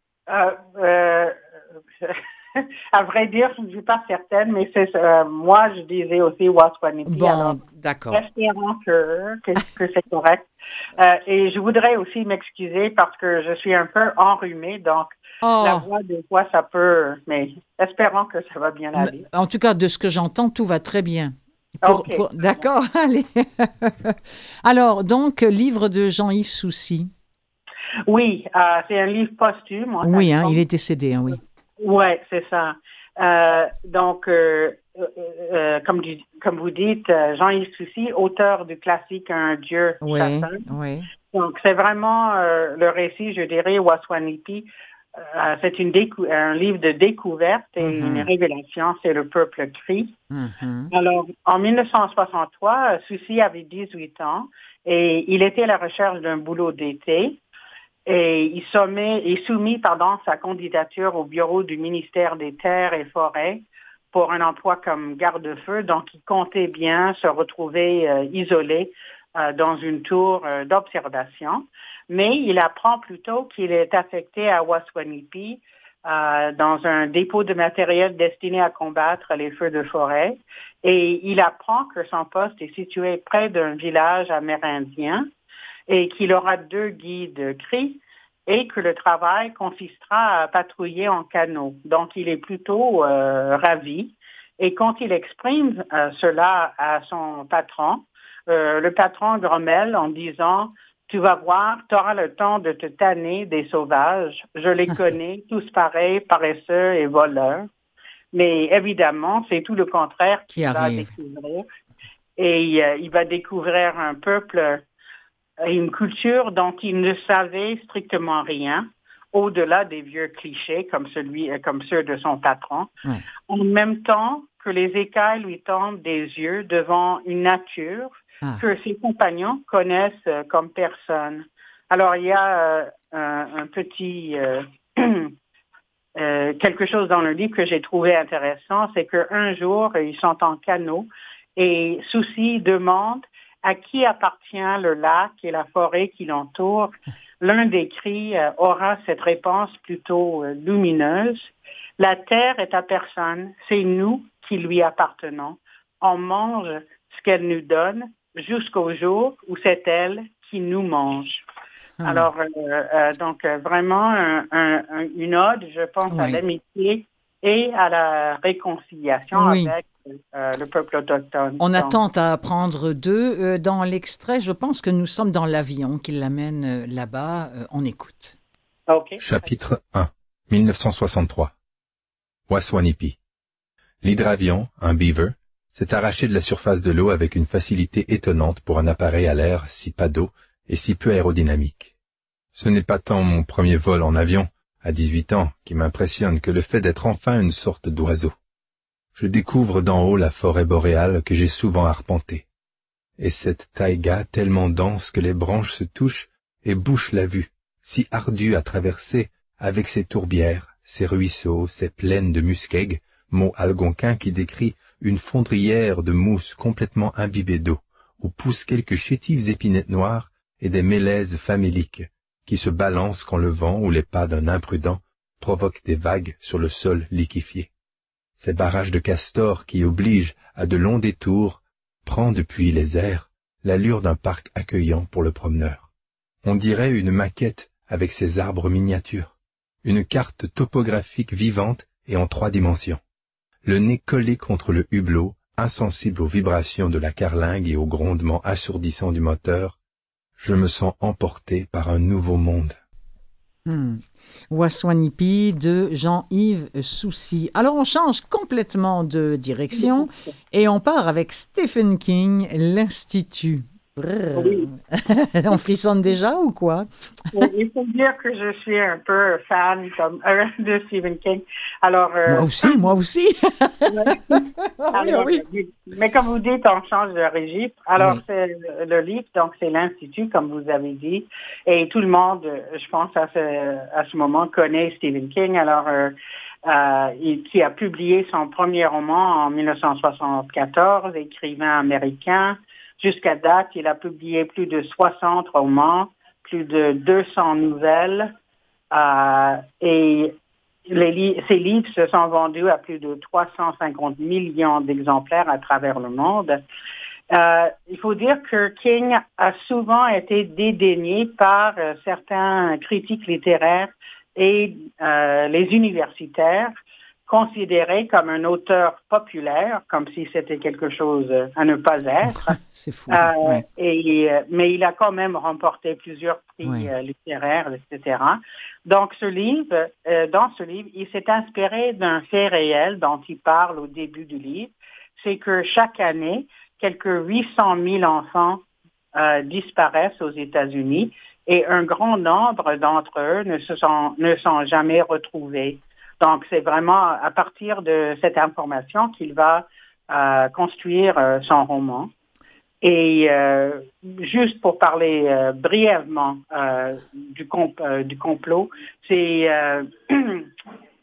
À vrai dire, je ne suis pas certaine, mais c'est moi, je disais aussi Waswanipi. Bon, alors, d'accord. Espérons que c'est correct. Et je voudrais aussi m'excuser parce que je suis un peu enrhumée, donc la voix, des fois, ça peut... Mais espérons que ça va bien aller. En tout cas, de ce que j'entends, tout va très bien. D'accord, allez. Alors, donc, livre de Jean-Yves Soucy. Oui, c'est un livre posthume. Oui, hein, il est décédé, hein, oui. Oui, c'est ça. Donc, comme vous dites, Jean-Yves Soucy, auteur du classique Un Dieu chasseur. Oui. Donc, c'est vraiment le récit, je dirais, Waswanipi. C'est un livre de découverte et une révélation, c'est le peuple crie. Alors, en 1963, Soucy avait 18 ans et il était à la recherche d'un boulot d'été. Et il soumet sa candidature au bureau du ministère des Terres et Forêts pour un emploi comme garde-feu, donc il comptait bien se retrouver isolé dans une tour d'observation. Mais il apprend plutôt qu'il est affecté à Waswanipi dans un dépôt de matériel destiné à combattre les feux de forêt. Et il apprend que son poste est situé près d'un village amérindien et qu'il aura 2 guides cris et que le travail consistera à patrouiller en canot. Donc, il est plutôt ravi. Et quand il exprime cela à son patron, le patron grommelle en disant « Tu vas voir, tu auras le temps de te tanner des sauvages. Je les connais, tous pareils, paresseux et voleurs. » Mais évidemment, c'est tout le contraire qu'il va découvrir. Et il va découvrir un peuple, une culture dont il ne savait strictement rien, au-delà des vieux clichés comme ceux de son patron. Ouais. En même temps que les écailles lui tombent des yeux devant une nature que ses compagnons connaissent comme personne. Alors, il y a un petit... quelque chose dans le livre que j'ai trouvé intéressant, c'est qu'un jour, ils sont en canot et Souci demande à qui appartient le lac et la forêt qui l'entoure. L'un des cris aura cette réponse plutôt lumineuse. La terre est à personne, c'est nous qui lui appartenons. On mange ce qu'elle nous donne jusqu'au jour où c'est elle qui nous mange. Alors, donc, vraiment, une ode, je pense, à l'amitié et à la réconciliation avec le peuple autochtone. On attend à apprendre d'eux. Dans l'extrait, je pense que nous sommes dans l'avion qui l'amène là-bas. On écoute. Okay. Chapitre 1, 1963. Waswanipi. L'hydravion, un beaver, s'est arraché de la surface de l'eau avec une facilité étonnante pour un appareil à l'air si pas d'eau et si peu aérodynamique. Ce n'est pas tant mon premier vol en avion, à 18 ans, qui m'impressionne que le fait d'être enfin une sorte d'oiseau. Je découvre d'en haut la forêt boréale que j'ai souvent arpentée. Et cette taïga tellement dense que les branches se touchent et bouchent la vue, si ardue à traverser, avec ses tourbières, ses ruisseaux, ses plaines de muskeg, mot algonquin qui décrit une fondrière de mousse complètement imbibée d'eau, où poussent quelques chétives épinettes noires et des mélèzes faméliques, qui se balancent quand le vent ou les pas d'un imprudent provoquent des vagues sur le sol liquéfié. Ces barrages de castors qui obligent à de longs détours prend depuis les airs l'allure d'un parc accueillant pour le promeneur. On dirait une maquette avec ses arbres miniatures, une carte topographique vivante et en 3 dimensions. Le nez collé contre le hublot, insensible aux vibrations de la carlingue et aux grondements assourdissants du moteur, je me sens emporté par un nouveau monde. Waswanipi de Jean-Yves Soucy. Alors, on change complètement de direction et on part avec Stephen King, l'Institut. Oui. On frissonne déjà ou quoi? Il faut dire que je suis un peu fan de Stephen King. Alors, moi aussi. Alors, oui. Mais comme vous dites, on change de registre. Alors, c'est le livre, donc c'est l'Institut, comme vous avez dit. Et tout le monde, je pense, à ce moment, connaît Stephen King. Alors, qui a publié son premier roman en 1974, écrivain américain. Jusqu'à date, il a publié plus de 60 romans, plus de 200 nouvelles, et ces livres se sont vendus à plus de 350 millions d'exemplaires à travers le monde. Il faut dire que King a souvent été dédaigné par certains critiques littéraires et les universitaires, considéré comme un auteur populaire, comme si c'était quelque chose à ne pas être. C'est fou. Mais il a quand même remporté plusieurs prix littéraires, etc. Donc, dans ce livre, il s'est inspiré d'un fait réel dont il parle au début du livre. C'est que chaque année, quelques 800 000 enfants disparaissent aux États-Unis et un grand nombre d'entre eux ne sont jamais retrouvés. Donc, c'est vraiment à partir de cette information qu'il va construire son roman. Et juste pour parler brièvement du complot, c'est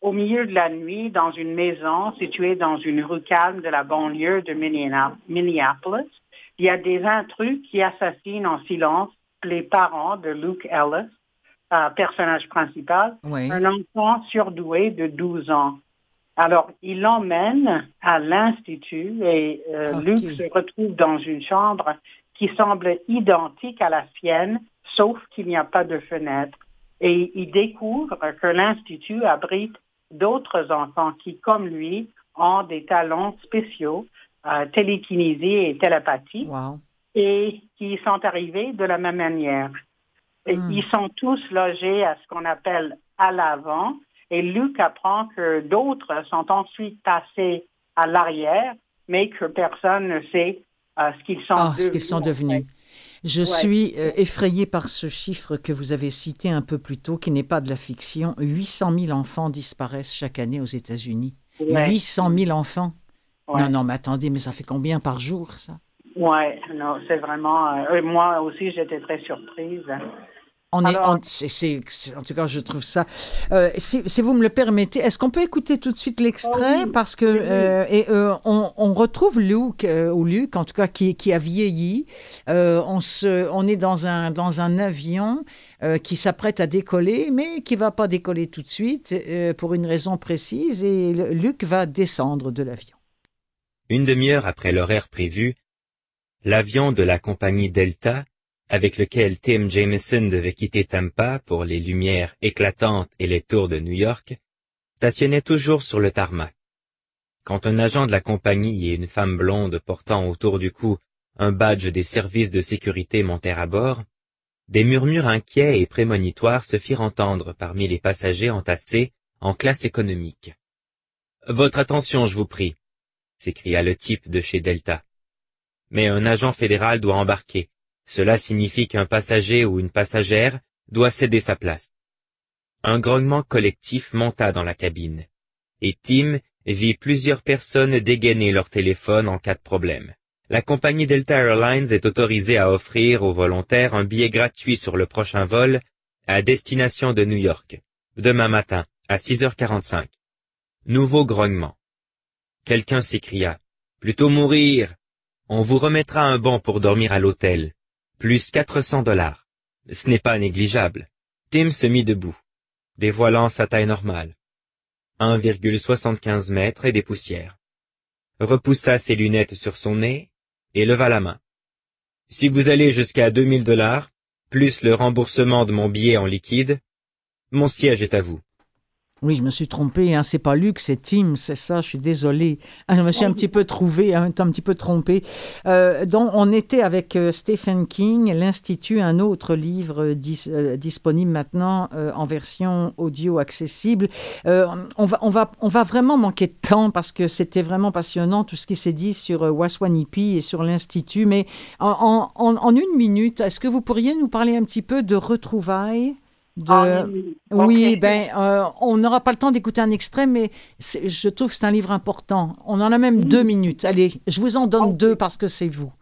au milieu de la nuit, dans une maison située dans une rue calme de la banlieue de Minneapolis, il y a des intrus qui assassinent en silence les parents de Luke Ellis, personnage principal, un enfant surdoué de 12 ans. Alors, il l'emmène à l'institut et Luke se retrouve dans une chambre qui semble identique à la sienne, sauf qu'il n'y a pas de fenêtre. Et il découvre que l'institut abrite d'autres enfants qui, comme lui, ont des talents spéciaux, télékinésie et télépathie, et qui sont arrivés de la même manière. Et ils sont tous logés à ce qu'on appelle à l'avant, et Luke apprend que d'autres sont ensuite passés à l'arrière, mais que personne ne sait ce qu'ils sont devenus. Je suis effrayée par ce chiffre que vous avez cité un peu plus tôt, qui n'est pas de la fiction. 800 000 enfants disparaissent chaque année aux États-Unis. 800 000 enfants? Non, mais attendez, mais ça fait combien par jour, ça? Oui, non, c'est vraiment... moi aussi, j'étais très surprise. En tout cas, je trouve ça... si vous me le permettez, est-ce qu'on peut écouter tout de suite l'extrait? Parce que on retrouve Luke, en tout cas, qui a vieilli. On est dans un avion qui s'apprête à décoller, mais qui ne va pas décoller tout de suite pour une raison précise. Et Luke va descendre de l'avion. Une demi-heure après l'horaire prévu, l'avion de la compagnie Delta, avec lequel Tim Jameson devait quitter Tampa pour les lumières éclatantes et les tours de New York, stationnait toujours sur le tarmac. Quand un agent de la compagnie et une femme blonde portant autour du cou un badge des services de sécurité montèrent à bord, des murmures inquiets et prémonitoires se firent entendre parmi les passagers entassés en classe économique. « Votre attention, je vous prie !» s'écria le type de chez Delta. « Mais un agent fédéral doit embarquer. Cela signifie qu'un passager ou une passagère doit céder sa place. » Un grognement collectif monta dans la cabine, et Tim vit plusieurs personnes dégainer leur téléphone en cas de problème. La compagnie Delta Airlines est autorisée à offrir aux volontaires un billet gratuit sur le prochain vol à destination de New York, demain matin à 6h45. Nouveau grognement. Quelqu'un s'écria « Plutôt mourir! On vous remettra un bon pour dormir à l'hôtel. Plus $400. Ce n'est pas négligeable. » Tim se mit debout, dévoilant sa taille normale. 1,75 mètres et des poussières. Repoussa ses lunettes sur son nez et leva la main. « Si vous allez jusqu'à $2000, plus le remboursement de mon billet en liquide, mon siège est à vous. » Oui, je me suis trompée, c'est pas Luc, c'est Tim, c'est ça, je suis désolée. Je me suis un petit peu trompée. Donc, on était avec Stephen King, l'Institut, un autre livre disponible maintenant en version audio accessible. On va vraiment manquer de temps parce que c'était vraiment passionnant tout ce qui s'est dit sur Waswanipi et sur l'Institut. Mais en une minute, est-ce que vous pourriez nous parler un petit peu de retrouvailles? Oui, on n'aura pas le temps d'écouter un extrait, mais je trouve que c'est un livre important. On en a même 2 minutes. Allez, je vous en donne 2 parce que c'est vous.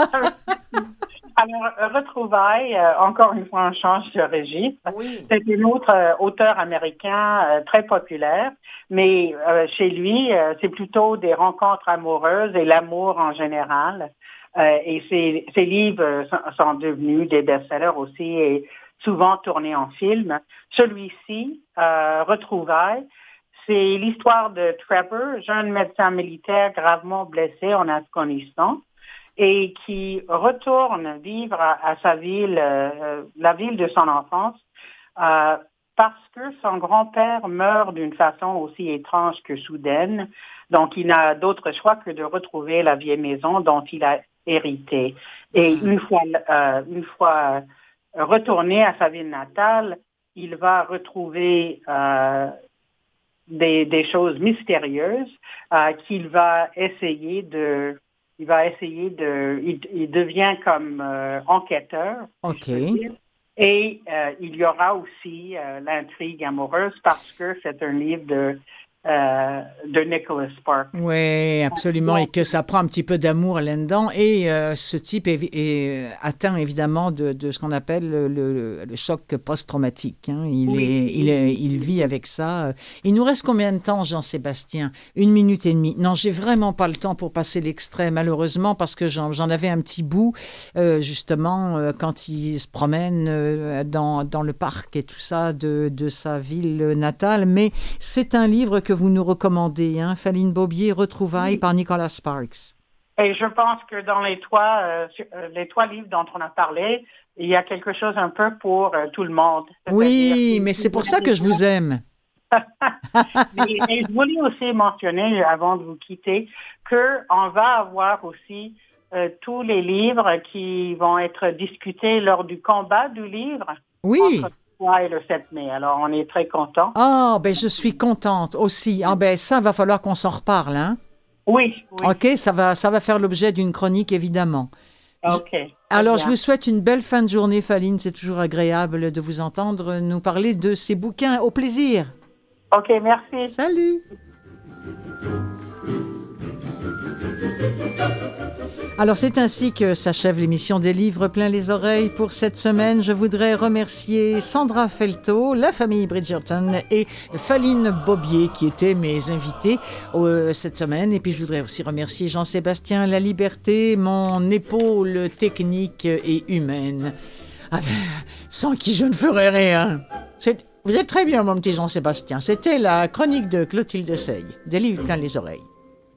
Alors, Retrouvailles, encore une fois, on change de registre. Oui. C'est un autre auteur américain très populaire, mais chez lui, c'est plutôt des rencontres amoureuses et l'amour en général. Et ses livres sont devenus des best-sellers aussi et souvent tournés en film. Celui-ci, Retrouvailles, c'est l'histoire de Trevor, jeune médecin militaire gravement blessé en Afghanistan et qui retourne vivre à sa ville, la ville de son enfance, parce que son grand-père meurt d'une façon aussi étrange que soudaine. Donc, il n'a d'autre choix que de retrouver la vieille maison dont il a hérité. Et une fois retourné à sa ville natale, il va retrouver des choses mystérieuses qu'il va essayer de... Il devient comme enquêteur. OK. Et il y aura aussi l'intrigue amoureuse parce que c'est un livre de Nicholas Sparks. Oui, absolument, et que ça prend un petit peu d'amour là-dedans. Et ce type est atteint évidemment de ce qu'on appelle le choc post-traumatique. Hein. Il vit avec ça. Il nous reste combien de temps, Jean-Sébastien? 1 minute et demie. Non, j'ai vraiment pas le temps pour passer l'extrait, malheureusement, parce que j'en avais un petit bout, justement, quand il se promène dans le parc et tout ça de sa ville natale. Mais c'est un livre que vous nous recommandez, hein, Faline Bobier, Retrouvailles par Nicholas Sparks. Et je pense que dans les trois livres dont on a parlé, il y a quelque chose un peu pour tout le monde. Oui, mais c'est pour ça que je vous aime. Et je voulais aussi mentionner, avant de vous quitter, qu'on va avoir aussi tous les livres qui vont être discutés lors du combat du livre. Oui. Et le 7 mai. Alors, on est très contents. Ah, ben je suis contente aussi. Ah, ben ça, va falloir qu'on s'en reparle, hein? Oui. OK, ça va faire l'objet d'une chronique, évidemment. OK. Alors, je vous souhaite une belle fin de journée, Faline. C'est toujours agréable de vous entendre nous parler de ces bouquins. Au plaisir. OK, merci. Salut. Alors, c'est ainsi que s'achève l'émission des livres plein les oreilles pour cette semaine. Je voudrais remercier Sandra Felto, la famille Bridgerton et Faline Bobier qui étaient mes invités cette semaine. Et puis, je voudrais aussi remercier Jean-Sébastien Laliberté, mon épaule technique et humaine, sans qui je ne ferais rien. Vous êtes très bien, mon petit Jean-Sébastien. C'était la chronique de Clotilde Sey, des livres plein les oreilles.